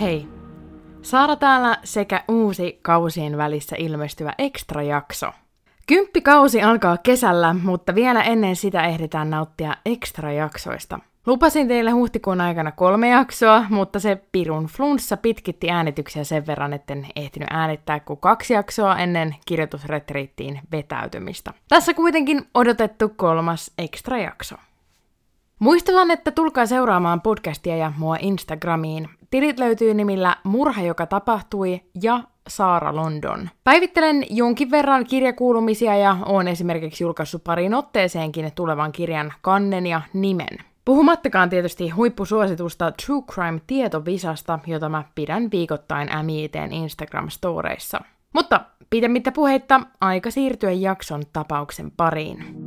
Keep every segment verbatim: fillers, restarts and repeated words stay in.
Hei! Saara täällä sekä uusi kausien välissä ilmestyvä extra-jakso. Kymppikausi alkaa kesällä, mutta vielä ennen sitä ehditään nauttia extra-jaksoista. Lupasin teille huhtikuun aikana kolme jaksoa, mutta se pirun flunssa pitkitti äänityksiä sen verran, etten ehtinyt äänittää kuin kaksi jaksoa ennen kirjoitusretriittiin vetäytymistä. Tässä kuitenkin odotettu kolmas extra-jakso. Muistutan, että tulkaa seuraamaan podcastia ja mua Instagramiin. Tilit löytyy nimillä Murha, joka tapahtui ja Saara London. Päivittelen jonkin verran kirjakuulumisia ja oon esimerkiksi julkaissut pariin otteeseenkin tulevan kirjan kannen ja nimen. Puhumattakaan tietysti huippusuositusta True Crime-tietovisasta, jota mä pidän viikoittain M I T:n Instagram-storeissa. Mutta pidemmittä puheitta, aika siirtyä jakson tapauksen pariin.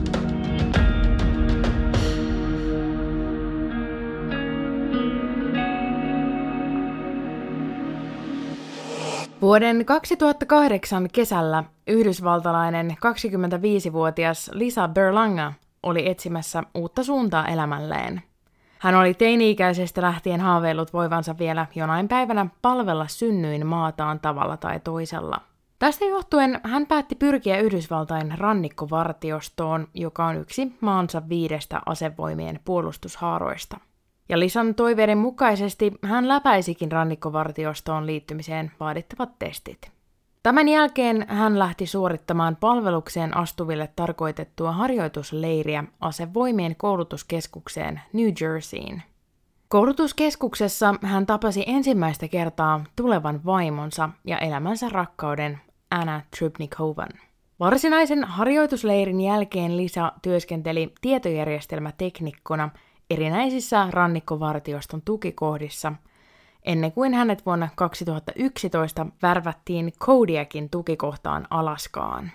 Vuoden kaksituhattakahdeksan kesällä yhdysvaltalainen kaksikymmentäviisivuotias Lisa Berlanga oli etsimässä uutta suuntaa elämälleen. Hän oli teini-ikäisestä lähtien haaveillut voivansa vielä jonain päivänä palvella synnyin maataan tavalla tai toisella. Tästä johtuen hän päätti pyrkiä Yhdysvaltain rannikkovartiostoon, joka on yksi maansa viidestä asevoimien puolustushaaroista. Ja Lisan toiveiden mukaisesti hän läpäisikin rannikkovartiostoon liittymiseen vaadittavat testit. Tämän jälkeen hän lähti suorittamaan palvelukseen astuville tarkoitettua harjoitusleiriä asevoimien koulutuskeskukseen New Jerseyin. Koulutuskeskuksessa hän tapasi ensimmäistä kertaa tulevan vaimonsa ja elämänsä rakkauden Anna Trubnikovan. Varsinaisen harjoitusleirin jälkeen Lisa työskenteli tietojärjestelmäteknikkona erinäisissä rannikkovartioston tukikohdissa, ennen kuin hänet vuonna kaksituhattayksitoista värvättiin Kodiakin tukikohtaan Alaskaan.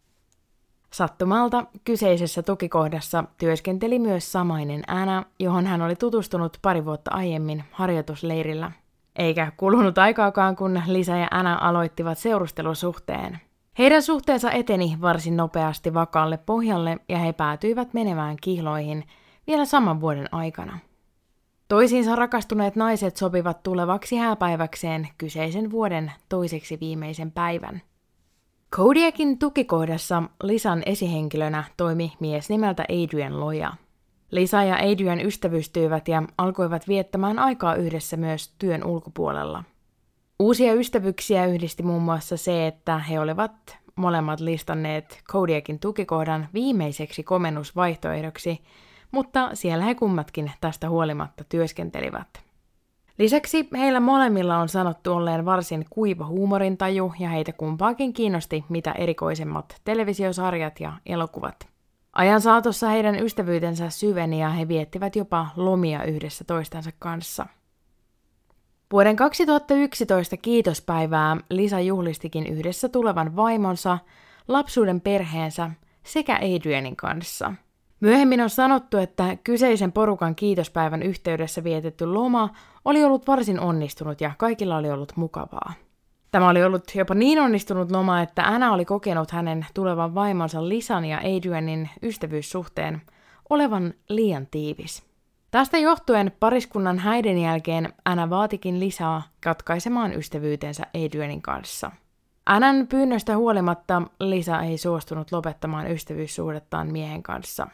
Sattumalta kyseisessä tukikohdassa työskenteli myös samainen Anna, johon hän oli tutustunut pari vuotta aiemmin harjoitusleirillä. Eikä kulunut aikaakaan, kun Lisa ja Anna aloittivat seurustelusuhteen. Heidän suhteensa eteni varsin nopeasti vakaalle pohjalle ja he päätyivät menemään kihloihin vielä saman vuoden aikana. Toisiinsa rakastuneet naiset sopivat tulevaksi hääpäiväkseen kyseisen vuoden toiseksi viimeisen päivän. Kodiakin tukikohdassa Lisan esihenkilönä toimi mies nimeltä Adrian Loja. Lisa ja Adrian ystävystyivät ja alkoivat viettämään aikaa yhdessä myös työn ulkopuolella. Uusia ystävyyksiä yhdisti muun muassa se, että he olivat molemmat listanneet Kodiakin tukikohdan viimeiseksi komennusvaihtoehdoksi, mutta siellä he kummatkin tästä huolimatta työskentelivät. Lisäksi heillä molemmilla on sanottu olleen varsin kuiva huumorintaju ja heitä kumpaakin kiinnosti mitä erikoisemmat televisiosarjat ja elokuvat. Ajan saatossa heidän ystävyytensä syveni ja he viettivät jopa lomia yhdessä toistensa kanssa. Vuoden kaksituhattayksitoista kiitospäivää Lisa juhlistikin yhdessä tulevan vaimonsa, lapsuuden perheensä sekä Adrianin kanssa. Myöhemmin on sanottu, että kyseisen porukan kiitospäivän yhteydessä vietetty loma oli ollut varsin onnistunut ja kaikilla oli ollut mukavaa. Tämä oli ollut jopa niin onnistunut loma, että Anna oli kokenut hänen tulevan vaimonsa Lisan ja Adrianin ystävyyssuhteen olevan liian tiivis. Tästä johtuen pariskunnan häiden jälkeen Anna vaatikin Lisaa katkaisemaan ystävyytensä Adrianin kanssa. Annan pyynnöstä huolimatta Lisa ei suostunut lopettamaan ystävyyssuhdettaan miehen kanssa.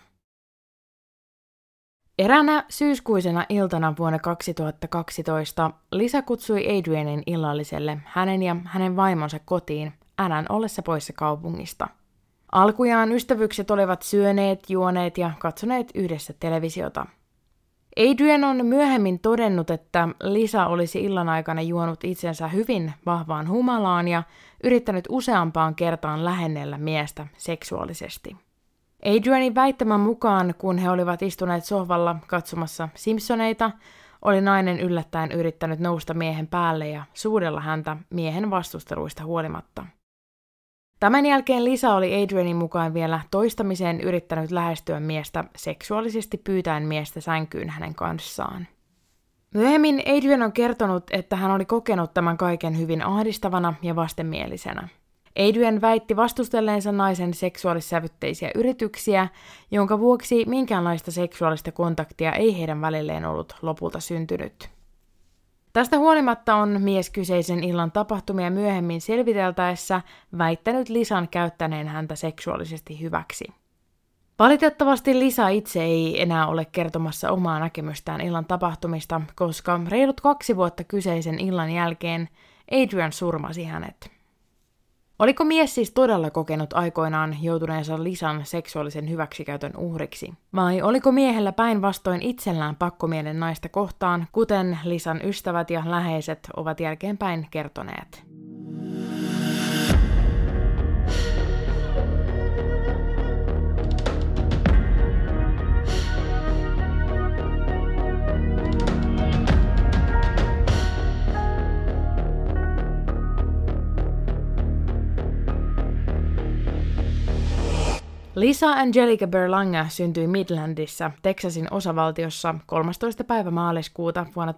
Eräänä syyskuisena iltana vuonna kaksituhattakaksitoista Lisa kutsui Adrianin illalliselle hänen ja hänen vaimonsa kotiin Annan ollessa poissa kaupungista. Alkujaan ystävykset olivat syöneet, juoneet ja katsoneet yhdessä televisiota. Adrian on myöhemmin todennut, että Lisa olisi illan aikana juonut itsensä hyvin vahvaan humalaan ja yrittänyt useampaan kertaan lähennellä miestä seksuaalisesti. Adrianin väittämän mukaan, kun he olivat istuneet sohvalla katsomassa Simpsoneita, oli nainen yllättäen yrittänyt nousta miehen päälle ja suudella häntä miehen vastusteluista huolimatta. Tämän jälkeen Lisa oli Adrianin mukaan vielä toistamiseen yrittänyt lähestyä miestä seksuaalisesti pyytäen miestä sänkyyn hänen kanssaan. Myöhemmin Adrian on kertonut, että hän oli kokenut tämän kaiken hyvin ahdistavana ja vastenmielisenä. Adrian väitti vastustelleensa naisen seksuaalissävytteisiä yrityksiä, jonka vuoksi minkäänlaista seksuaalista kontaktia ei heidän välilleen ollut lopulta syntynyt. Tästä huolimatta on mies kyseisen illan tapahtumia myöhemmin selviteltäessä väittänyt Lisan käyttäneen häntä seksuaalisesti hyväksi. Valitettavasti Lisa itse ei enää ole kertomassa omaa näkemystään illan tapahtumista, koska reilut kaksi vuotta kyseisen illan jälkeen Adrian surmasi hänet. Oliko mies siis todella kokenut aikoinaan joutuneensa Lisan seksuaalisen hyväksikäytön uhriksi? Vai oliko miehellä päinvastoin itsellään pakkomielen naista kohtaan, kuten Lisan ystävät ja läheiset ovat jälkeenpäin kertoneet? Lisa Angelica Berlanga syntyi Midlandissa, Texasin osavaltiossa kolmastoista päivä maaliskuuta vuonna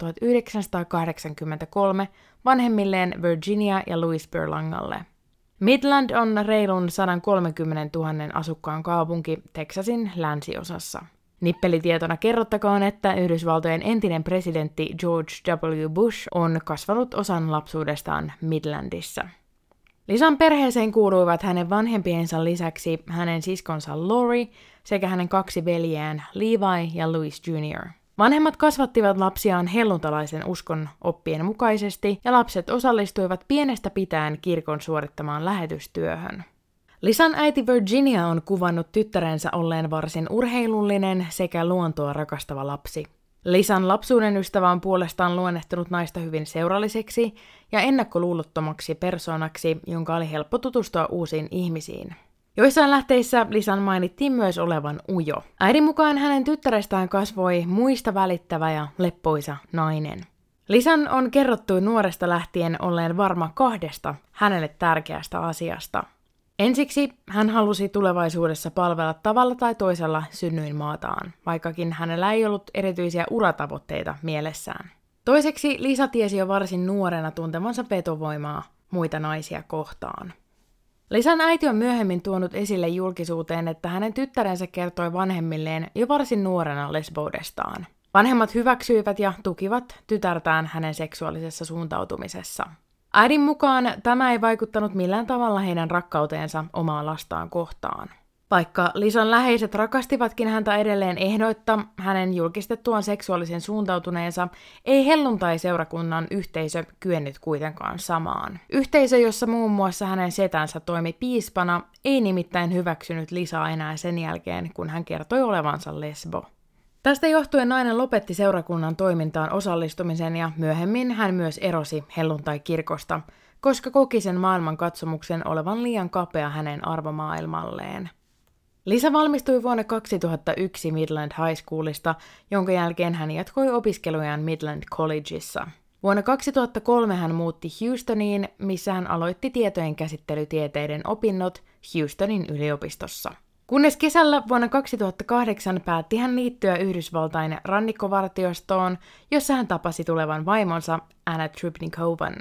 tuhatyhdeksänsataakahdeksankymmentäkolme vanhemmilleen Virginia ja Louis Berlangalle. Midland on reilun sata kolmekymmentätuhatta asukkaan kaupunki Texasin länsiosassa. Nippelitietona kerrottakoon, että Yhdysvaltojen entinen presidentti George W. Bush on kasvanut osan lapsuudestaan Midlandissa. Lisan perheeseen kuuluivat hänen vanhempiensa lisäksi hänen siskonsa Lori sekä hänen kaksi veljeään Levi ja Louis junior Vanhemmat kasvattivat lapsiaan helluntalaisen uskon oppien mukaisesti ja lapset osallistuivat pienestä pitäen kirkon suorittamaan lähetystyöhön. Lisan äiti Virginia on kuvannut tyttärensä olleen varsin urheilullinen sekä luontoa rakastava lapsi. Lisan lapsuuden ystävä on puolestaan luonnehtunut naista hyvin seuralliseksi ja ennakkoluulottomaksi persoonaksi, jonka oli helppo tutustua uusiin ihmisiin. Joissain lähteissä Lisan mainittiin myös olevan ujo. Äidin mukaan hänen tyttärestään kasvoi muista välittävä ja leppoisa nainen. Lisan on kerrottu nuoresta lähtien olleen varma kahdesta hänelle tärkeästä asiasta. Ensiksi hän halusi tulevaisuudessa palvella tavalla tai toisella synnyinmaataan, vaikkakin hänellä ei ollut erityisiä uratavoitteita mielessään. Toiseksi Lisa tiesi jo varsin nuorena tuntemansa vetovoimaa muita naisia kohtaan. Lisan äiti on myöhemmin tuonut esille julkisuuteen, että hänen tyttärensä kertoi vanhemmilleen jo varsin nuorena lesboudestaan. Vanhemmat hyväksyivät ja tukivat tytärtään hänen seksuaalisessa suuntautumisessa. Äidin mukaan tämä ei vaikuttanut millään tavalla heidän rakkauteensa omaa lastaan kohtaan. Vaikka Lisan läheiset rakastivatkin häntä edelleen ehdoitta hänen julkistettuaan seksuaalisen suuntautuneensa, ei helluntai-seurakunnan yhteisö kyennyt kuitenkaan samaan. Yhteisö, jossa muun muassa hänen setänsä toimi piispana, ei nimittäin hyväksynyt Lisaa enää sen jälkeen, kun hän kertoi olevansa lesbo. Tästä johtuen nainen lopetti seurakunnan toimintaan osallistumisen ja myöhemmin hän myös erosi helluntai-kirkosta, koska koki sen maailmankatsomuksen olevan liian kapea hänen arvomaailmalleen. Lisa valmistui vuonna kaksituhattayksi Midland High Schoolista, jonka jälkeen hän jatkoi opiskelujaan Midland Collegeissa. Vuonna kaksituhattakolme hän muutti Houstoniin, missä hän aloitti tietojen käsittelytieteiden opinnot Houstonin yliopistossa. Kunnes kesällä vuonna kaksituhattakahdeksan päätti hän liittyä Yhdysvaltain rannikkovartiostoon, jossa hän tapasi tulevan vaimonsa Anna Trubnikovan.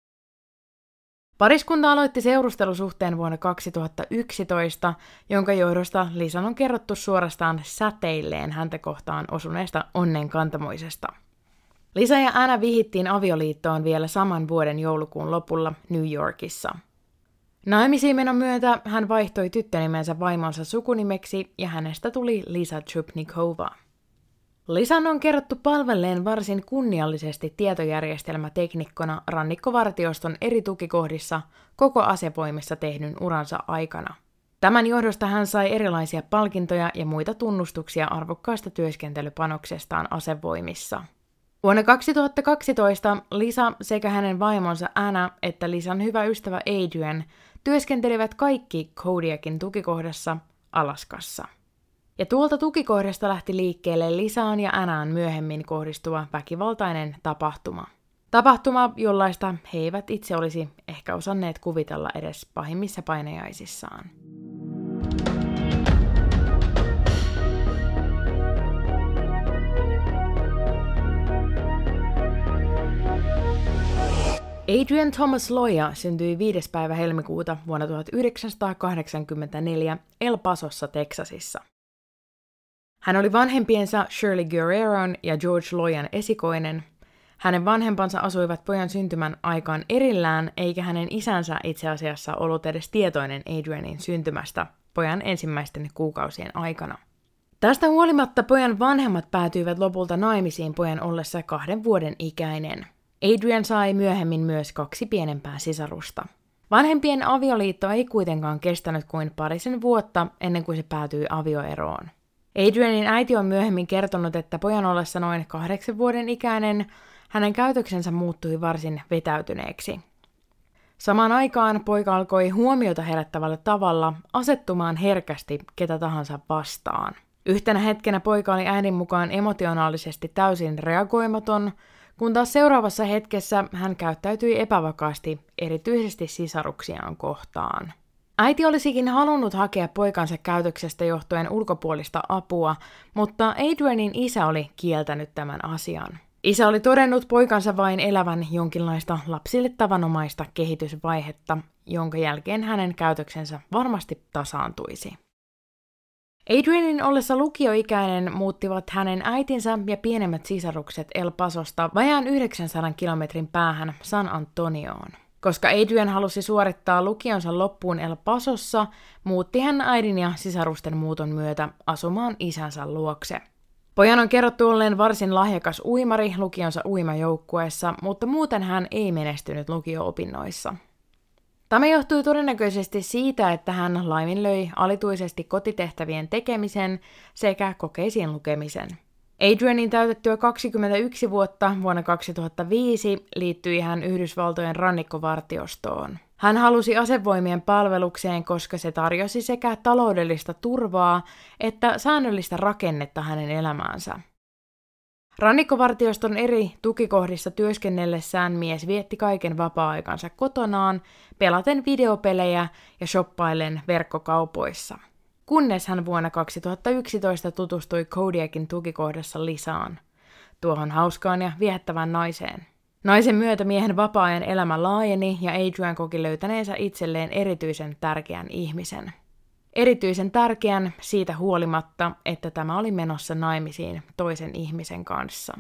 Pariskunta aloitti seurustelusuhteen vuonna kaksituhattayksitoista, jonka johdosta Lisan on kerrottu suorastaan säteilleen häntä kohtaan osuneesta onnenkantamoisesta. Lisa ja Anna vihittiin avioliittoon vielä saman vuoden joulukuun lopulla New Yorkissa. Naimisiin menon myötä hän vaihtoi tyttönimensä vaimonsa sukunimeksi ja hänestä tuli Lisa Trubnikova. Lisan on kerrottu palvelleen varsin kunniallisesti tietojärjestelmäteknikkona rannikkovartioston eri tukikohdissa koko asevoimissa tehdyn uransa aikana. Tämän johdosta hän sai erilaisia palkintoja ja muita tunnustuksia arvokkaasta työskentelypanoksestaan asevoimissa. Vuonna kaksituhattakaksitoista Lisa sekä hänen vaimonsa Anna että Lisan hyvä ystävä Adrian työskentelivät kaikki Kodiakin tukikohdassa Alaskassa. Ja tuolta tukikohdasta lähti liikkeelle Lisaan ja Annaan myöhemmin kohdistuva väkivaltainen tapahtuma. Tapahtuma, jollaista he eivät itse olisi ehkä osanneet kuvitella edes pahimmissa painajaisissaan. Adrian Thomas Loya syntyi viides päivä helmikuuta vuonna tuhatyhdeksänsataakahdeksankymmentäneljä El Pasossa, Teksasissa. Hän oli vanhempiensa Shirley Guerreron ja George Loyan esikoinen. Hänen vanhempansa asuivat pojan syntymän aikaan erillään, eikä hänen isänsä itse asiassa ollut edes tietoinen Adrianin syntymästä pojan ensimmäisten kuukausien aikana. Tästä huolimatta pojan vanhemmat päätyivät lopulta naimisiin pojan ollessa kahden vuoden ikäinen. Adrian sai myöhemmin myös kaksi pienempää sisarusta. Vanhempien avioliitto ei kuitenkaan kestänyt kuin parisen vuotta ennen kuin se päätyi avioeroon. Adrianin äiti on myöhemmin kertonut, että pojan ollessa noin kahdeksan vuoden ikäinen hänen käytöksensä muuttui varsin vetäytyneeksi. Samaan aikaan poika alkoi huomiota herättävällä tavalla asettumaan herkästi ketä tahansa vastaan. Yhtenä hetkenä poika oli äidin mukaan emotionaalisesti täysin reagoimaton, kun taas seuraavassa hetkessä hän käyttäytyi epävakaasti erityisesti sisaruksiaan kohtaan. Äiti olisikin halunnut hakea poikansa käytöksestä johtuen ulkopuolista apua, mutta Adrianin isä oli kieltänyt tämän asian. Isä oli todennut poikansa vain elävän jonkinlaista lapsille tavanomaista kehitysvaihetta, jonka jälkeen hänen käytöksensä varmasti tasaantuisi. Adrianin ollessa lukioikäinen muuttivat hänen äitinsä ja pienemmät sisarukset El Pasosta vajaan yhdeksänsadan kilometrin päähän San Antonioon. Koska Adrian halusi suorittaa lukionsa loppuun El Pasossa, muutti hän äidin ja sisarusten muuton myötä asumaan isänsä luokse. Pojan on kerrottu olleen varsin lahjakas uimari lukionsa uimajoukkueessa, mutta muuten hän ei menestynyt lukio-opinnoissa. Tämä johtui todennäköisesti siitä, että hän laiminlöi alituisesti kotitehtävien tekemisen sekä kokeisiin lukemisen. Adrianin täytettyä kaksikymmentäyksi vuotta vuonna kaksituhattaviisi liittyi hän Yhdysvaltojen rannikkovartiostoon. Hän halusi asevoimien palvelukseen, koska se tarjosi sekä taloudellista turvaa että säännöllistä rakennetta hänen elämäänsä. Rannikkovartioston eri tukikohdissa työskennellessään mies vietti kaiken vapaa-aikansa kotonaan, pelaten videopelejä ja shoppaillen verkkokaupoissa. Kunnes hän vuonna kaksituhattayksitoista tutustui Kodiakin tukikohdassa Lisaan, tuohon hauskaan ja viehättävään naiseen. Naisen myötä miehen vapaa-ajan elämä laajeni ja Adrian koki löytäneensä itselleen erityisen tärkeän ihmisen. Erityisen tärkeän siitä huolimatta, että tämä oli menossa naimisiin toisen ihmisen kanssa.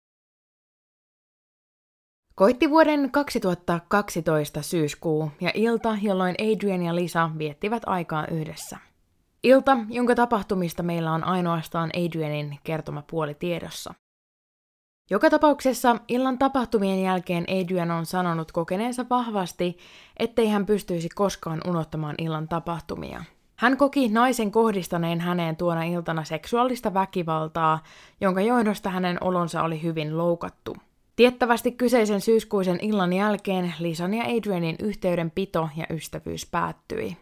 Koitti vuoden kaksituhattakaksitoista syyskuu ja ilta, jolloin Adrian ja Lisa viettivät aikaa yhdessä. Ilta, jonka tapahtumista meillä on ainoastaan Adrianin kertoma puoli tiedossa. Joka tapauksessa illan tapahtumien jälkeen Adrian on sanonut kokeneensa vahvasti, ettei hän pystyisi koskaan unohtamaan illan tapahtumia. Hän koki naisen kohdistaneen häneen tuona iltana seksuaalista väkivaltaa, jonka johdosta hänen olonsa oli hyvin loukattu. Tiettävästi kyseisen syyskuisen illan jälkeen Lisan ja Adrianin yhteydenpito ja ystävyys päättyi.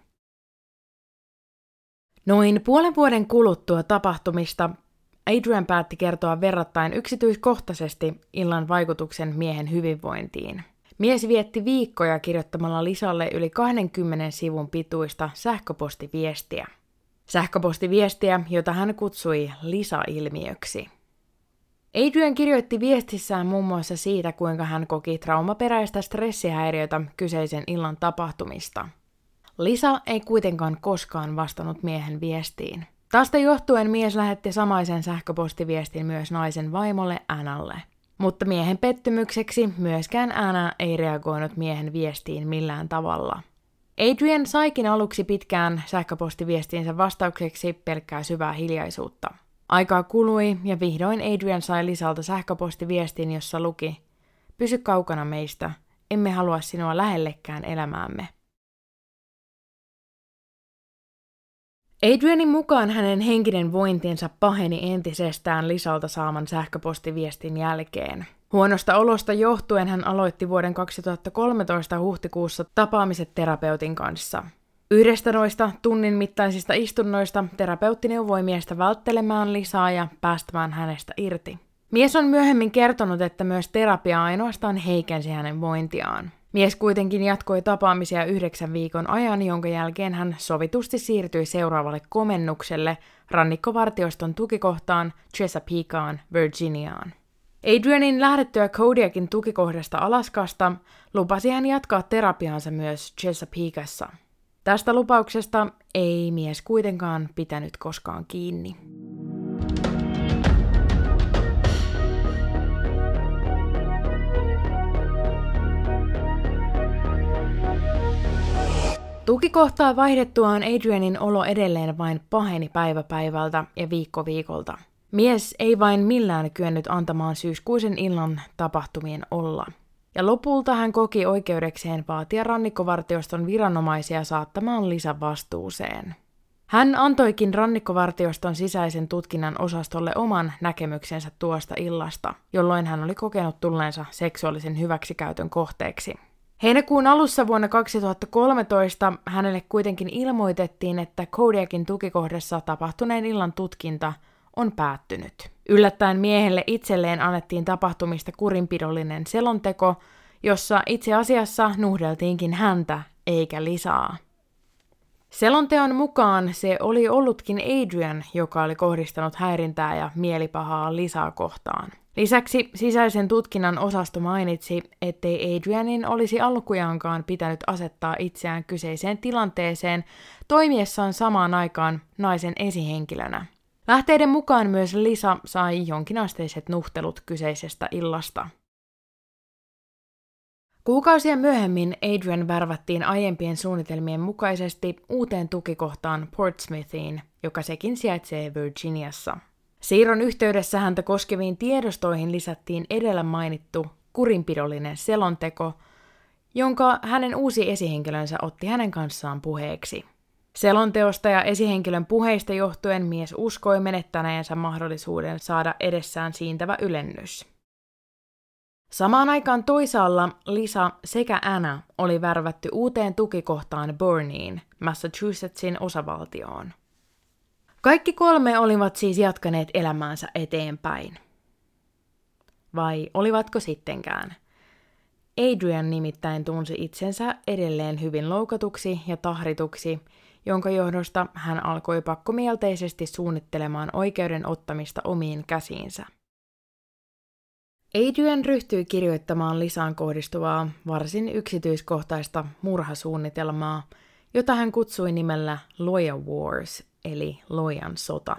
Noin puolen vuoden kuluttua tapahtumista Adrian päätti kertoa verrattain yksityiskohtaisesti illan vaikutuksen miehen hyvinvointiin. Mies vietti viikkoja kirjoittamalla Lisalle yli kaksikymmentä sivun pituista sähköpostiviestiä. Sähköpostiviestiä, jota hän kutsui Lisa-ilmiöksi. Adrian kirjoitti viestissään muun muassa siitä, kuinka hän koki traumaperäistä stressihäiriötä kyseisen illan tapahtumista. Lisa ei kuitenkaan koskaan vastannut miehen viestiin. Tästä johtuen mies lähetti samaisen sähköpostiviestin myös naisen vaimolle Annalle. Mutta miehen pettymykseksi myöskään Anna ei reagoinut miehen viestiin millään tavalla. Adrian saikin aluksi pitkään sähköpostiviestiinsä vastaukseksi pelkkää syvää hiljaisuutta. Aikaa kului ja vihdoin Adrian sai Lisalta sähköpostiviestin, jossa luki: "Pysy kaukana meistä, emme halua sinua lähellekään elämäämme." Adrianin mukaan hänen henkinen vointinsa paheni entisestään Lisalta saaman sähköpostiviestin jälkeen. Huonosta olosta johtuen hän aloitti vuoden kaksituhattakolmetoista huhtikuussa tapaamiset terapeutin kanssa. Yhdestä noista tunnin mittaisista istunnoista terapeutti neuvoi miestä välttelemään Lisaa ja päästämään hänestä irti. Mies on myöhemmin kertonut, että myös terapia ainoastaan heikensi hänen vointiaan. Mies kuitenkin jatkoi tapaamisia yhdeksän viikon ajan, jonka jälkeen hän sovitusti siirtyi seuraavalle komennukselle rannikkovartioston tukikohtaan Chesapeakeaan, Virginiaan. Adrianin lähdettyä Kodiakin tukikohdasta Alaskasta lupasi hän jatkaa terapiaansa myös Chesapeakessa. Tästä lupauksesta ei mies kuitenkaan pitänyt koskaan kiinni. Tukikohtaa vaihdettuaan Adrianin olo edelleen vain paheni päivä päivältä ja viikko viikolta. Mies ei vain millään kyennyt antamaan syyskuisen illan tapahtumien olla. Ja lopulta hän koki oikeudekseen vaatia rannikkovartioston viranomaisia saattamaan Lisan vastuuseen. Hän antoikin rannikkovartioston sisäisen tutkinnan osastolle oman näkemyksensä tuosta illasta, jolloin hän oli kokenut tulleensa seksuaalisen hyväksikäytön kohteeksi. Heinäkuun alussa vuonna kaksituhattakolmetoista hänelle kuitenkin ilmoitettiin, että Kodiakin tukikohdassa tapahtuneen illan tutkinta on päättynyt. Yllättäen miehelle itselleen annettiin tapahtumista kurinpidollinen selonteko, jossa itse asiassa nuhdeltiinkin häntä eikä Lisaa. Selonteon mukaan se oli ollutkin Adrian, joka oli kohdistanut häirintää ja mielipahaa Lisaa kohtaan. Lisäksi sisäisen tutkinnan osasto mainitsi, ettei Adrianin olisi alkujaankaan pitänyt asettaa itseään kyseiseen tilanteeseen toimiessaan samaan aikaan naisen esihenkilönä. Lähteiden mukaan myös Lisa sai jonkinasteiset nuhtelut kyseisestä illasta. Kuukausia myöhemmin Adrian värvättiin aiempien suunnitelmien mukaisesti uuteen tukikohtaan Portsmouthiin, joka sekin sijaitsee Virginiassa. Siirron yhteydessä häntä koskeviin tiedostoihin lisättiin edellä mainittu kurinpidollinen selonteko, jonka hänen uusi esihenkilönsä otti hänen kanssaan puheeksi. Selonteosta ja esihenkilön puheista johtuen mies uskoi menettäneensä mahdollisuuden saada edessään siintävä ylennys. Samaan aikaan toisaalla Lisa sekä Anna oli värvätty uuteen tukikohtaan Borneyin, Massachusettsin osavaltioon. Kaikki kolme olivat siis jatkaneet elämäänsä eteenpäin. Vai olivatko sittenkään? Adrian nimittäin tunsi itsensä edelleen hyvin loukatuksi ja tahrituksi, jonka johdosta hän alkoi pakkomielteisesti suunnittelemaan oikeuden ottamista omiin käsiinsä. Adrian ryhtyi kirjoittamaan Lisaan kohdistuvaa varsin yksityiskohtaista murhasuunnitelmaa, jota hän kutsui nimellä Lawyer Wars, eli Loyan sota.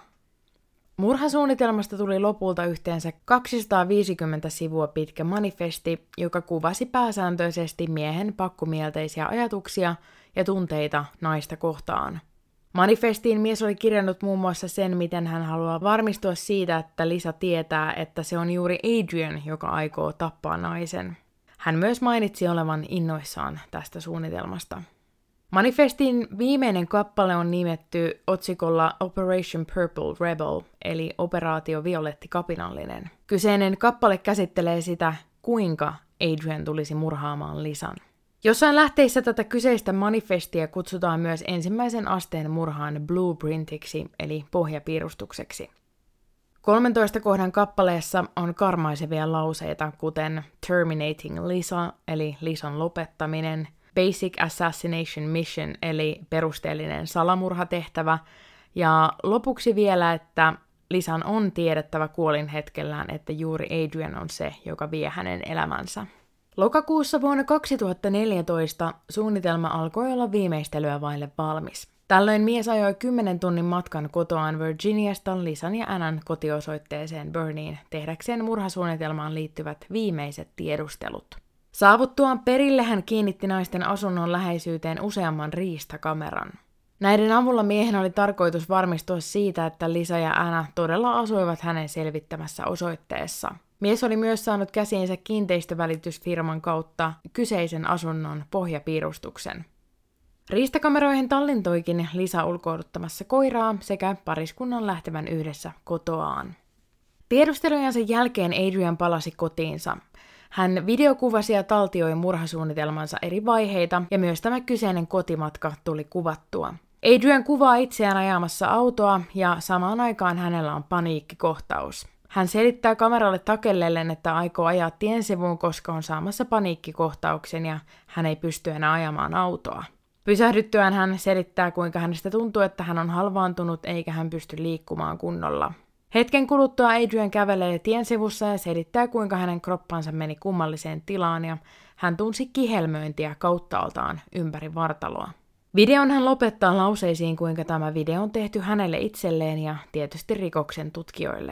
Murhasuunnitelmasta tuli lopulta yhteensä kaksisataaviisikymmentä sivua pitkä manifesti, joka kuvasi pääsääntöisesti miehen pakkomielteisiä ajatuksia ja tunteita naista kohtaan. Manifestiin mies oli kirjannut muun muassa sen, miten hän haluaa varmistua siitä, että Lisa tietää, että se on juuri Adrian, joka aikoo tappaa naisen. Hän myös mainitsi olevan innoissaan tästä suunnitelmasta. Manifestin viimeinen kappale on nimetty otsikolla Operation Purple Rebel, eli Operaatio Violetti Kapinallinen. Kyseinen kappale käsittelee sitä, kuinka Adrian tulisi murhaamaan Lisan. Jossain lähteissä tätä kyseistä manifestia kutsutaan myös ensimmäisen asteen murhaan blueprintiksi, eli pohjapiirustukseksi. kolmentoista kohdan kappaleessa on karmaisevia lauseita, kuten Terminating Lisa, eli Lisan lopettaminen, Basic Assassination Mission, eli perusteellinen salamurhatehtävä, ja lopuksi vielä, että Lisan on tiedettävä kuolinhetkellään, että juuri Adrian on se, joka vie hänen elämänsä. Lokakuussa vuonna kaksituhattaneljätoista suunnitelma alkoi olla viimeistelyä vaille valmis. Tällöin mies ajoi kymmenen tunnin matkan kotoaan Virginiasta Lisan ja Annan kotiosoitteeseen Borneyin tehdäkseen murhasuunnitelmaan liittyvät viimeiset tiedustelut. Saavuttuaan perille hän kiinnitti naisten asunnon läheisyyteen useamman riistakameran. Näiden avulla miehen oli tarkoitus varmistua siitä, että Lisa ja Anna todella asuivat hänen selvittämässä osoitteessa. Mies oli myös saanut käsiinsä kiinteistövälitysfirman kautta kyseisen asunnon pohjapiirustuksen. Riistakameroihin tallentoikin Lisa ulkoiluttamassa koiraa sekä pariskunnan lähtevän yhdessä kotoaan. Tiedustelujensa jälkeen Adrian palasi kotiinsa. Hän videokuvasi ja taltioi murhasuunnitelmansa eri vaiheita ja myös tämä kyseinen kotimatka tuli kuvattua. Adrian kuvaa itseään ajamassa autoa ja samaan aikaan hänellä on paniikkikohtaus. Hän selittää kameralle takellellen, että aikoo ajaa tien sivuun, koska on saamassa paniikkikohtauksen ja hän ei pysty enää ajamaan autoa. Pysähdyttyään hän selittää, kuinka hänestä tuntuu, että hän on halvaantunut eikä hän pysty liikkumaan kunnolla. Hetken kuluttua Adrian kävelee tien sivussa ja selittää, kuinka hänen kroppansa meni kummalliseen tilaan ja hän tunsi kihelmöintiä kauttaaltaan ympäri vartaloa. Videon hän lopettaa lauseisiin, kuinka tämä video on tehty hänelle itselleen ja tietysti rikoksen tutkijoille.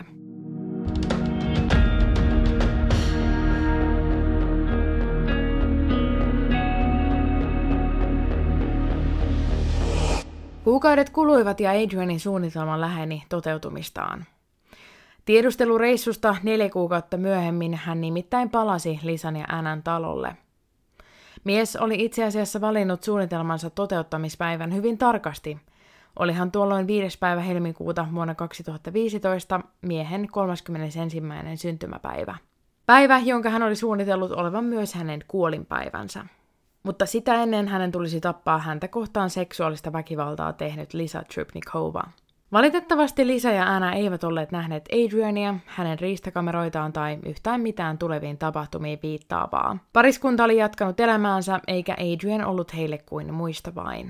Kuukaudet kuluivat ja Adrianin suunnitelma läheni toteutumistaan. Tiedustelureissusta neljä kuukautta myöhemmin hän nimittäin palasi Lisan ja Annan talolle. Mies oli itse asiassa valinnut suunnitelmansa toteuttamispäivän hyvin tarkasti. Olihan tuolloin viides päivä helmikuuta vuonna kaksituhattaviisitoista miehen kolmaskymmenesensimmäinen syntymäpäivä. Päivä, jonka hän oli suunnitellut olevan myös hänen kuolinpäivänsä. Mutta sitä ennen hänen tulisi tappaa häntä kohtaan seksuaalista väkivaltaa tehnyt Lisa Trubnikova. Valitettavasti Lisa ja Anna eivät olleet nähneet Adriania, hänen riistakameroitaan tai yhtään mitään tuleviin tapahtumiin viittaavaa. Pariskunta oli jatkanut elämäänsä, eikä Adrian ollut heille kuin muista vain.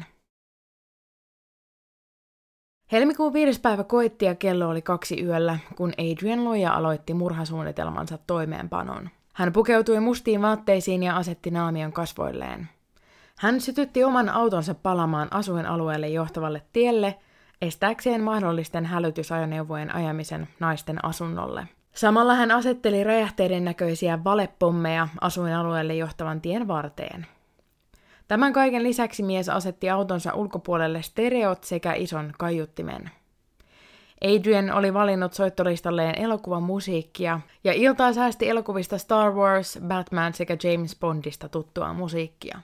Helmikuun viides päivä koitti ja kello oli kaksi yöllä, kun Adrian Loja aloitti murhasuunnitelmansa toimeenpanon. Hän pukeutui mustiin vaatteisiin ja asetti naamion kasvoilleen. Hän sytytti oman autonsa palamaan asuinalueelle johtavalle tielle, estääkseen mahdollisten hälytysajoneuvojen ajamisen naisten asunnolle. Samalla hän asetteli räjähteiden näköisiä valepommeja asuinalueelle johtavan tien varteen. Tämän kaiken lisäksi mies asetti autonsa ulkopuolelle stereot sekä ison kaiuttimen. Adrian oli valinnut soittolistalleen elokuvan musiikkia ja iltaa säästi elokuvista Star Wars, Batman sekä James Bondista tuttua musiikkia.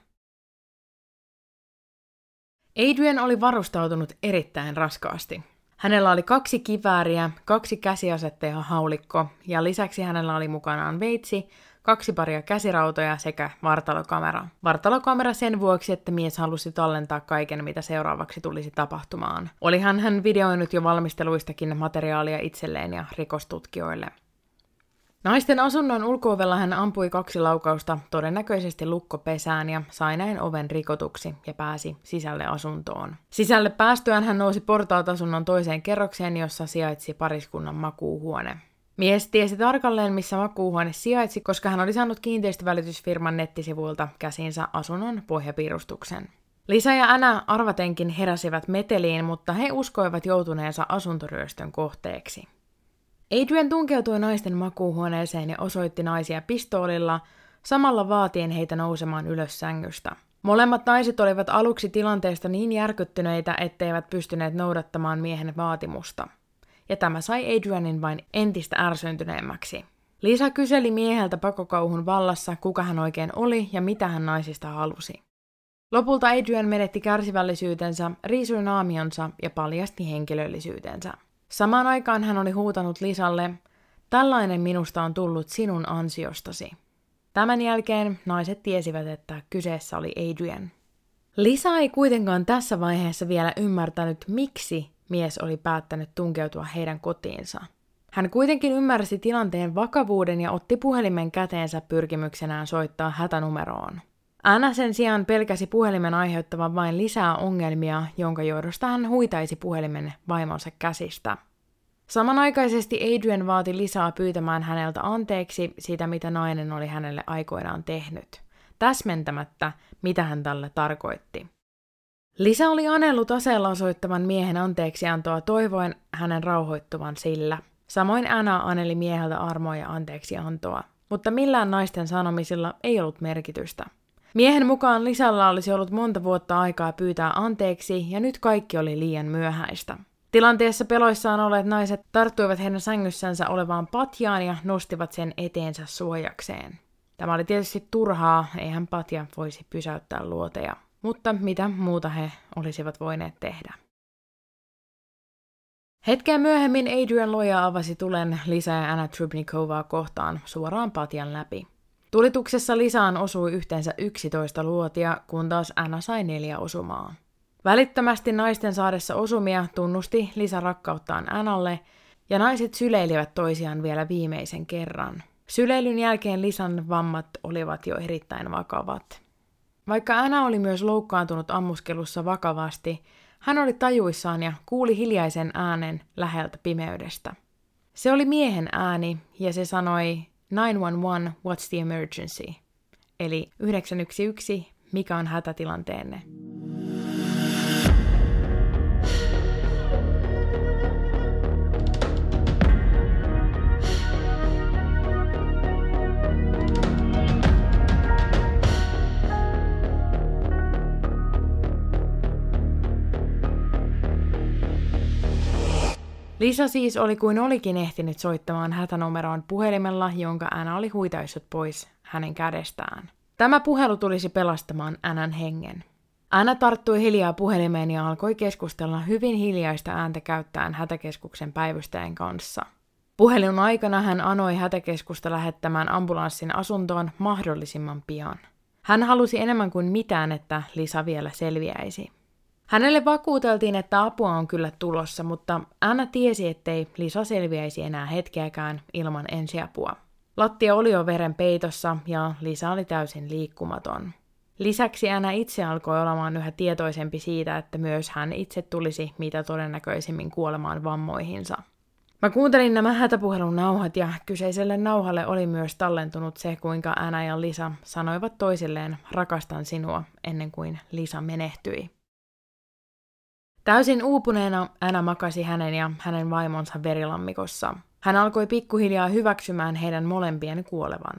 Adrian oli varustautunut erittäin raskaasti. Hänellä oli kaksi kivääriä, kaksi käsiasetta ja haulikko, ja lisäksi hänellä oli mukanaan veitsi, kaksi paria käsirautoja sekä vartalokamera. Vartalokamera sen vuoksi, että mies halusi tallentaa kaiken, mitä seuraavaksi tulisi tapahtumaan. Olihan hän videoinut jo valmisteluistakin materiaalia itselleen ja rikostutkijoille. Naisten asunnon ulko-ovella hän ampui kaksi laukausta todennäköisesti lukkopesään ja sai näin oven rikotuksi ja pääsi sisälle asuntoon. Sisälle päästyään hän nousi portaat asunnon toiseen kerrokseen, jossa sijaitsi pariskunnan makuuhuone. Mies tiesi tarkalleen, missä makuuhuone sijaitsi, koska hän oli saanut kiinteistövälitysfirman nettisivuilta käsinsä asunnon pohjapiirustuksen. Lisa ja Anna arvatenkin heräsivät meteliin, mutta he uskoivat joutuneensa asuntoryöstön kohteeksi. Adrian tunkeutui naisten makuuhuoneeseen ja osoitti naisia pistoolilla, samalla vaatien heitä nousemaan ylös sängystä. Molemmat naiset olivat aluksi tilanteesta niin järkyttyneitä, etteivät pystyneet noudattamaan miehen vaatimusta. Ja tämä sai Adrianin vain entistä ärsyntyneemmäksi. Lisa kyseli mieheltä pakokauhun vallassa, kuka hän oikein oli ja mitä hän naisista halusi. Lopulta Adrian menetti kärsivällisyytensä, riisui naamionsa ja paljasti henkilöllisyytensä. Samaan aikaan hän oli huutanut Lisalle, tällainen minusta on tullut sinun ansiostasi. Tämän jälkeen naiset tiesivät, että kyseessä oli Adrian. Lisa ei kuitenkaan tässä vaiheessa vielä ymmärtänyt, miksi mies oli päättänyt tunkeutua heidän kotiinsa. Hän kuitenkin ymmärsi tilanteen vakavuuden ja otti puhelimen käteensä pyrkimyksenään soittaa hätänumeroon. Anna sen sijaan pelkäsi puhelimen aiheuttavan vain lisää ongelmia, jonka johdosta hän huitaisi puhelimen vaimonsa käsistä. Samanaikaisesti Adrian vaati Lisaa pyytämään häneltä anteeksi sitä, mitä nainen oli hänelle aikoinaan tehnyt, täsmentämättä, mitä hän tälle tarkoitti. Lisa oli anellut aseella osoittavan miehen anteeksiantoa toivoen hänen rauhoittuvan sillä. Samoin Anna aneli mieheltä armoa ja anteeksiantoa, mutta millään naisten sanomisilla ei ollut merkitystä. Miehen mukaan Lisalla olisi ollut monta vuotta aikaa pyytää anteeksi ja nyt kaikki oli liian myöhäistä. Tilanteessa peloissaan olleet naiset tarttuivat heidän sängyssänsä olevaan patjaan ja nostivat sen eteensä suojakseen. Tämä oli tietysti turhaa, eihän patja voisi pysäyttää luoteja, mutta mitä muuta he olisivat voineet tehdä. Hetkeä myöhemmin Adrian Loja avasi tulen Lisa ja Anna Trubnikovaa kohtaan suoraan patjan läpi. Tulituksessa Lisaan osui yhteensä yksitoista luotia, kun taas Anna sai neljä osumaa. Välittömästi naisten saadessa osumia tunnusti Lisa rakkauttaan Annalle, ja naiset syleilivät toisiaan vielä viimeisen kerran. Syleilyn jälkeen Lisan vammat olivat jo erittäin vakavat. Vaikka Anna oli myös loukkaantunut ammuskelussa vakavasti, hän oli tajuissaan ja kuuli hiljaisen äänen läheltä pimeydestä. Se oli miehen ääni, ja se sanoi nine one one, what's the emergency? Eli yhdeksän yksi yksi, mikä on hätätilanteenne? Lisa siis oli kuin olikin ehtinyt soittamaan hätänumeroon puhelimella, jonka Anna oli huitaissut pois hänen kädestään. Tämä puhelu tulisi pelastamaan Annan hengen. Anna tarttui hiljaa puhelimeen ja alkoi keskustella hyvin hiljaista ääntä käyttäen hätäkeskuksen päivystäjän kanssa. Puhelun aikana hän anoi hätäkeskusta lähettämään ambulanssin asuntoon mahdollisimman pian. Hän halusi enemmän kuin mitään, että Lisa vielä selviäisi. Hänelle vakuuteltiin, että apua on kyllä tulossa, mutta Anna tiesi, ettei Lisa selviäisi enää hetkeäkään ilman ensiapua. Lattia oli jo veren peitossa ja Lisa oli täysin liikkumaton. Lisäksi Anna itse alkoi olemaan yhä tietoisempi siitä, että myös hän itse tulisi mitä todennäköisimmin kuolemaan vammoihinsa. Mä kuuntelin nämä hätäpuhelun nauhat ja kyseiselle nauhalle oli myös tallentunut se, kuinka Anna ja Lisa sanoivat toisilleen rakastan sinua ennen kuin Lisa menehtyi. Täysin uupuneena Anna makasi hänen ja hänen vaimonsa verilammikossa. Hän alkoi pikkuhiljaa hyväksymään heidän molempien kuolevan.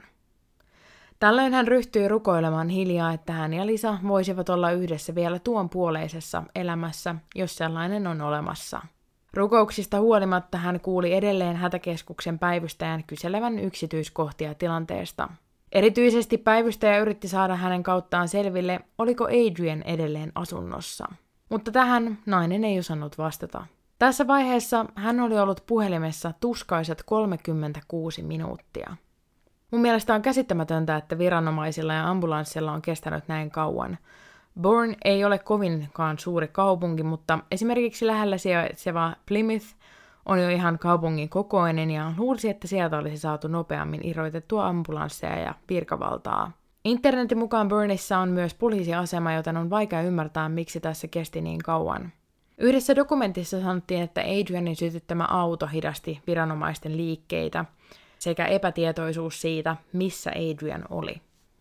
Tällöin hän ryhtyi rukoilemaan hiljaa, että hän ja Lisa voisivat olla yhdessä vielä tuon puoleisessa elämässä, jos sellainen on olemassa. Rukouksista huolimatta hän kuuli edelleen hätäkeskuksen päivystäjän kyselevän yksityiskohtia tilanteesta. Erityisesti päivystäjä yritti saada hänen kauttaan selville, oliko Adrian edelleen asunnossa. Mutta tähän nainen ei osannut vastata. Tässä vaiheessa hän oli ollut puhelimessa tuskaiset kolmekymmentäkuusi minuuttia. Mun mielestä on käsittämätöntä, että viranomaisilla ja ambulanssilla on kestänyt näin kauan. Bourne ei ole kovinkaan suuri kaupunki, mutta esimerkiksi lähellä sijaitseva Plymouth on jo ihan kaupungin kokoinen ja luulisi, että sieltä olisi saatu nopeammin irrotettua ambulansseja ja virkavaltaa. Internetin mukaan Bourneissa on myös poliisiasema, joten on vaikea ymmärtää, miksi tässä kesti niin kauan. Yhdessä dokumentissa sanottiin, että Adrianin sytyttämä auto hidasti viranomaisten liikkeitä sekä epätietoisuus siitä, missä Adrian oli.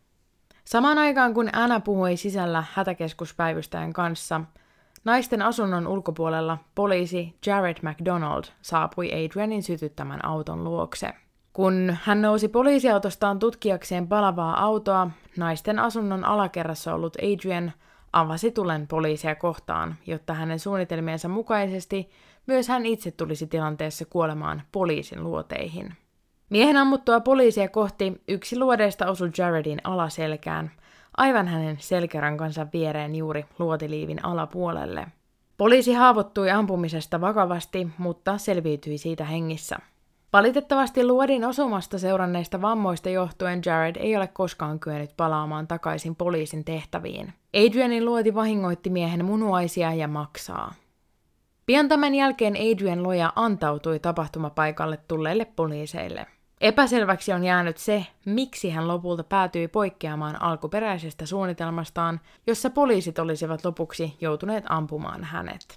Samaan aikaan kun Anna puhui sisällä hätäkeskuspäivystäjän kanssa, naisten asunnon ulkopuolella poliisi Jared McDonald saapui Adrianin sytyttämän auton luokse. Kun hän nousi poliisiautostaan tutkijakseen palavaa autoa, naisten asunnon alakerrassa ollut Adrian avasi tulen poliisia kohtaan, jotta hänen suunnitelmiensa mukaisesti myös hän itse tulisi tilanteessa kuolemaan poliisin luoteihin. Miehen ammuttua poliisia kohti yksi luodeista osui Jaredin alaselkään, aivan hänen selkärankansa viereen juuri luotiliivin alapuolelle. Poliisi haavoittui ampumisesta vakavasti, mutta selviytyi siitä hengissä. Valitettavasti luodin osumasta seuranneista vammoista johtuen Jared ei ole koskaan kyennyt palaamaan takaisin poliisin tehtäviin. Adrianin luoti vahingoitti miehen munuaisia ja maksaa. Pian tämän jälkeen Adrian Loja antautui tapahtumapaikalle tulleille poliiseille. Epäselväksi on jäänyt se, miksi hän lopulta päätyi poikkeamaan alkuperäisestä suunnitelmastaan, jossa poliisit olisivat lopuksi joutuneet ampumaan hänet.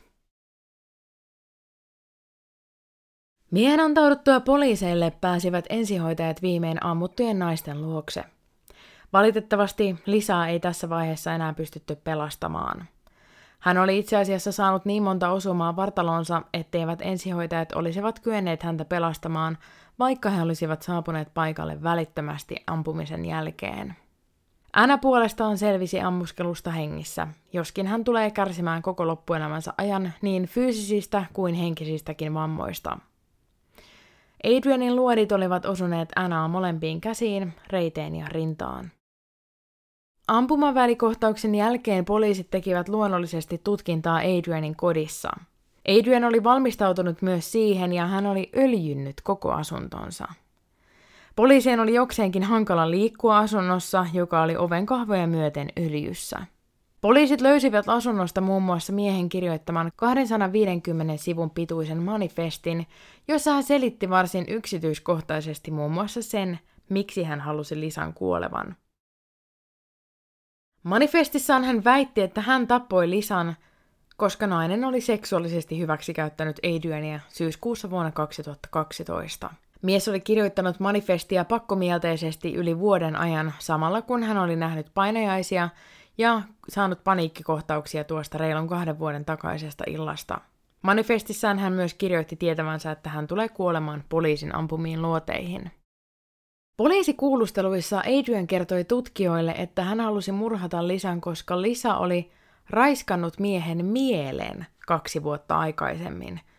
Miehen antauduttua poliiseille pääsivät ensihoitajat viimein ammuttujen naisten luokse. Valitettavasti Lisaa ei tässä vaiheessa enää pystytty pelastamaan. Hän oli itse asiassa saanut niin monta osumaa vartalonsa, etteivät ensihoitajat olisivat kyenneet häntä pelastamaan, vaikka he olisivat saapuneet paikalle välittömästi ampumisen jälkeen. Anna puolestaan selvisi ammuskelusta hengissä, joskin hän tulee kärsimään koko loppuelämänsä ajan niin fyysisistä kuin henkisistäkin vammoista. Adrianin luodit olivat osuneet Annaa molempiin käsiin, reiteen ja rintaan. Ampumavälikohtauksen jälkeen poliisit tekivät luonnollisesti tutkintaa Adrianin kodissa. Adrian oli valmistautunut myös siihen ja hän oli öljynnyt koko asuntonsa. Poliisien oli jokseenkin hankala liikkua asunnossa, joka oli oven kahvoja myöten öljyssä. Poliisit löysivät asunnosta muun muassa miehen kirjoittaman kaksisataaviisikymmentä sivun pituisen manifestin, jossa hän selitti varsin yksityiskohtaisesti muun muassa sen, miksi hän halusi Lisan kuolevan. Manifestissaan hän väitti, että hän tappoi Lisan, koska nainen oli seksuaalisesti hyväksikäyttänyt Adriania syyskuussa vuonna kaksituhattakaksitoista. Mies oli kirjoittanut manifestia pakkomielteisesti yli vuoden ajan samalla kun hän oli nähnyt painajaisia ja saanut paniikkikohtauksia tuosta reilun kahden vuoden takaisesta illasta. Manifestissaan hän myös kirjoitti tietävänsä, että hän tulee kuolemaan poliisin ampumiin luoteihin. Poliisikuulusteluissa Adrian kertoi tutkijoille, että hän halusi murhata Lisan, koska Lisa oli raiskannut miehen mielen kaksi vuotta aikaisemmin,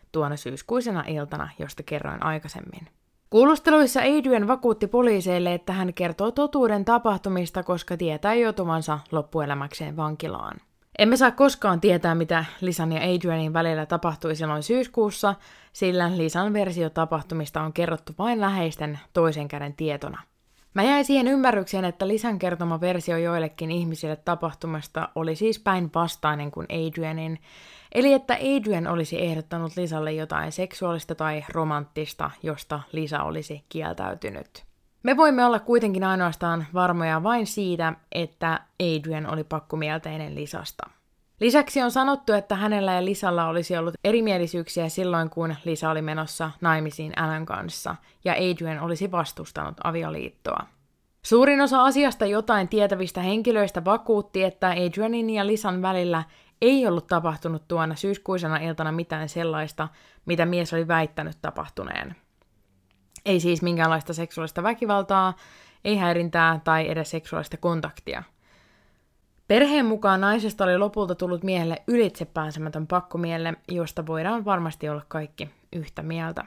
tuona syyskuisena iltana, josta kerroin aikaisemmin. Kuulusteluissa Adrian vakuutti poliiseille, että hän kertoo totuuden tapahtumista, koska tietää joutuvansa loppuelämäkseen vankilaan. Emme saa koskaan tietää, mitä Lisan ja Adrianin välillä tapahtui silloin syyskuussa, sillä Lisan versio tapahtumista on kerrottu vain läheisten toisen käden tietona. Mä jäin siihen ymmärrykseen, että Lisan kertoma versio joillekin ihmisille tapahtumasta oli siis päinvastainen kuin Adrianin, eli että Adrian olisi ehdottanut Lisalle jotain seksuaalista tai romanttista, josta Lisa olisi kieltäytynyt. Me voimme olla kuitenkin ainoastaan varmoja vain siitä, että Adrian oli pakkomielteinen Lisasta. Lisäksi on sanottu, että hänellä ja Lisalla olisi ollut erimielisyyksiä silloin, kun Lisa oli menossa naimisiin Alan kanssa, ja Adrian olisi vastustanut avioliittoa. Suurin osa asiasta jotain tietävistä henkilöistä vakuutti, että Adrianin ja Lisan välillä ei ollut tapahtunut tuona syyskuisena iltana mitään sellaista, mitä mies oli väittänyt tapahtuneen. Ei siis minkäänlaista seksuaalista väkivaltaa, ei häirintää tai edes seksuaalista kontaktia. Perheen mukaan naisesta oli lopulta tullut miehelle ylitsepääsemätön pakkomielle, josta voidaan varmasti olla kaikki yhtä mieltä.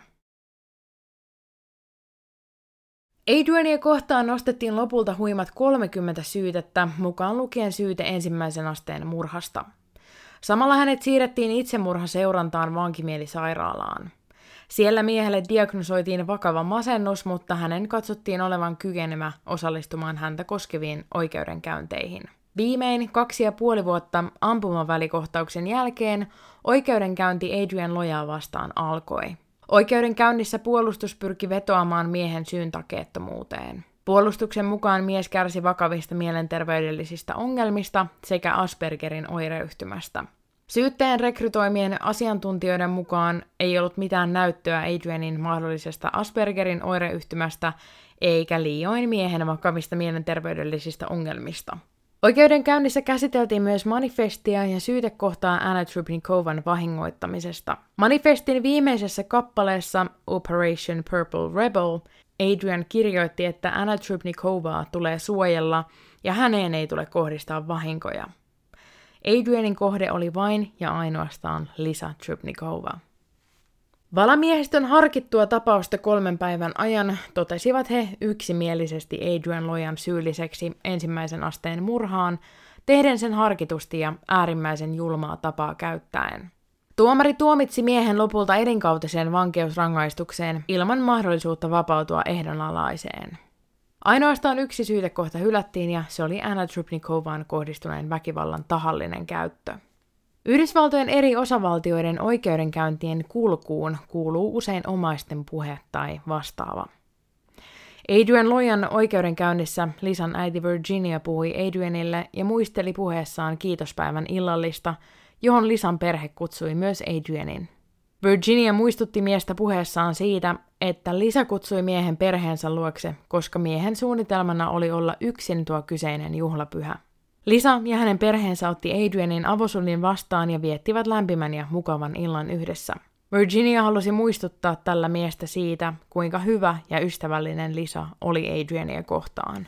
Adriania kohtaan nostettiin lopulta huimat kolmekymmentä syytettä, mukaan lukien syyte ensimmäisen asteen murhasta. Samalla hänet siirrettiin itsemurhaseurantaan vankimielisairaalaan. Siellä miehelle diagnosoitiin vakava masennus, mutta hänen katsottiin olevan kykenevä osallistumaan häntä koskeviin oikeudenkäynteihin. Viimein kaksi ja puoli vuotta ampumavälikohtauksen jälkeen oikeudenkäynti Adrian Lojaa vastaan alkoi. Oikeudenkäynnissä puolustus pyrki vetoamaan miehen syyntakeettomuuteen. Puolustuksen mukaan mies kärsi vakavista mielenterveydellisistä ongelmista sekä Aspergerin oireyhtymästä. Syytteen rekrytoimien asiantuntijoiden mukaan ei ollut mitään näyttöä Adrianin mahdollisesta Aspergerin oireyhtymästä eikä liioin miehen vakavista mielenterveydellisistä ongelmista. Oikeudenkäynnissä käsiteltiin myös manifestia ja syytekohtaa Anna Trubnikovan vahingoittamisesta. Manifestin viimeisessä kappaleessa Operation Purple Rebel Adrian kirjoitti, että Anna Trubnikovaa tulee suojella ja häneen ei tule kohdistaa vahinkoja. Adrianin kohde oli vain ja ainoastaan Lisa Trubnikova. Valamiehistön harkittua tapausta kolmen päivän ajan totesivat he yksimielisesti Adrian Lojan syylliseksi ensimmäisen asteen murhaan, tehden sen harkitusti ja äärimmäisen julmaa tapaa käyttäen. Tuomari tuomitsi miehen lopulta elinkautiseen vankeusrangaistukseen ilman mahdollisuutta vapautua ehdonalaiseen. Ainoastaan yksi syytekohta hylättiin ja se oli Anna Trubnikovaan kohdistuneen väkivallan tahallinen käyttö. Yhdysvaltojen eri osavaltioiden oikeudenkäyntien kulkuun kuuluu usein omaisten puhe tai vastaava. Adrian Lojan oikeudenkäynnissä Lisan äiti Virginia puhui Adrianille ja muisteli puheessaan kiitospäivän illallista, johon Lisan perhe kutsui myös Adrianin. Virginia muistutti miestä puheessaan siitä, että Lisa kutsui miehen perheensä luokse, koska miehen suunnitelmana oli olla yksin tuo kyseinen juhlapyhä. Lisa ja hänen perheensä otti Adrianin avosullin vastaan ja viettivät lämpimän ja mukavan illan yhdessä. Virginia halusi muistuttaa tällä miestä siitä, kuinka hyvä ja ystävällinen Lisa oli Adriania kohtaan.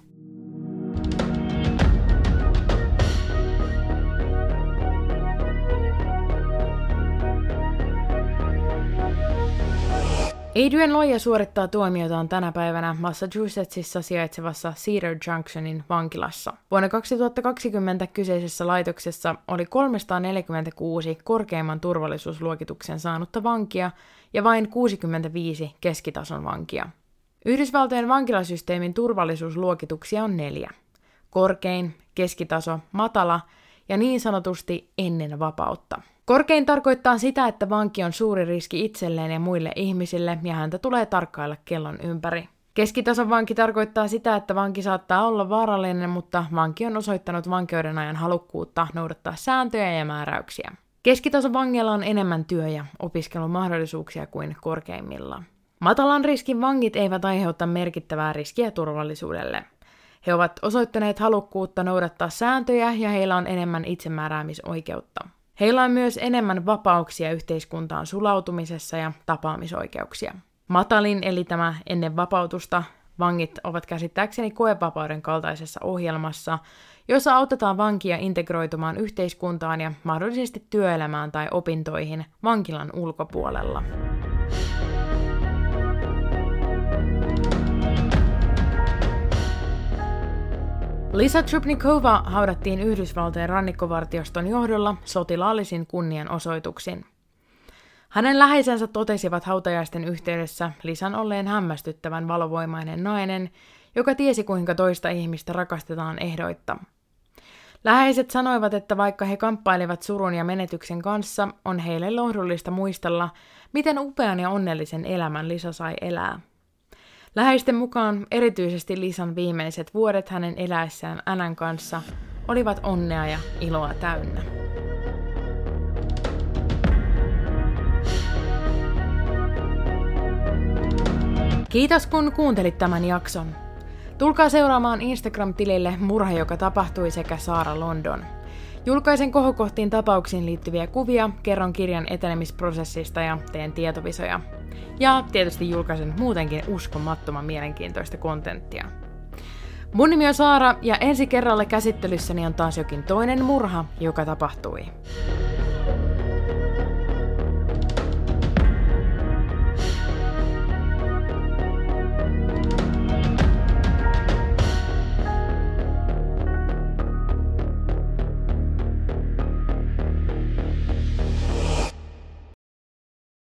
Adrian Loja suorittaa tuomiotaan tänä päivänä Massachusettsissa sijaitsevassa Cedar Junctionin vankilassa. Vuonna kaksituhattakaksikymmentä kyseisessä laitoksessa oli kolmesataaneljäkymmentäkuusi korkeimman turvallisuusluokituksen saanutta vankia ja vain kuusikymmentäviisi keskitason vankia. Yhdysvaltojen vankilasysteemin turvallisuusluokituksia on neljä. Korkein, keskitaso, matala ja niin sanotusti ennen vapautta. Korkein tarkoittaa sitä, että vanki on suuri riski itselleen ja muille ihmisille ja häntä tulee tarkkailla kellon ympäri. Keskitason vanki tarkoittaa sitä, että vanki saattaa olla vaarallinen, mutta vanki on osoittanut vankeuden ajan halukkuutta noudattaa sääntöjä ja määräyksiä. Keskitason vangeilla on enemmän työ- ja opiskelumahdollisuuksia kuin korkeimmilla. Matalan riskin vangit eivät aiheuta merkittävää riskiä turvallisuudelle. He ovat osoittaneet halukkuutta noudattaa sääntöjä ja heillä on enemmän itsemääräämisoikeutta. Heillä on myös enemmän vapauksia yhteiskuntaan sulautumisessa ja tapaamisoikeuksia. Matalin, eli tämä ennen vapautusta, Vangit ovat käsittääkseni koevapauden kaltaisessa ohjelmassa, jossa autetaan vankia integroitumaan yhteiskuntaan ja mahdollisesti työelämään tai opintoihin vankilan ulkopuolella. Lisa Trubnikova haudattiin Yhdysvaltojen rannikkovartioston johdolla sotilaallisin kunnianosoituksin. Hänen läheisensä totesivat hautajaisten yhteydessä Lisan olleen hämmästyttävän valovoimainen nainen, joka tiesi kuinka toista ihmistä rakastetaan ehdoitta. Läheiset sanoivat, että vaikka he kamppailivat surun ja menetyksen kanssa, on heille lohdullista muistella, miten upean ja onnellisen elämän Lisa sai elää. Läheisten mukaan erityisesti Lisan viimeiset vuodet hänen eläessään Annan kanssa olivat onnea ja iloa täynnä. Kiitos kun kuuntelit tämän jakson. Tulkaa seuraamaan Instagram-tilille Murha, joka tapahtui sekä Saara London. Julkaisen kohokohtiin tapauksiin liittyviä kuvia, kerron kirjan etenemisprosessista ja teen tietovisoja. Ja tietysti julkaisen muutenkin uskomattoman mielenkiintoista kontenttia. Mun nimi on Saara ja ensi kerralla käsittelyssäni on taas jokin toinen murha, joka tapahtui.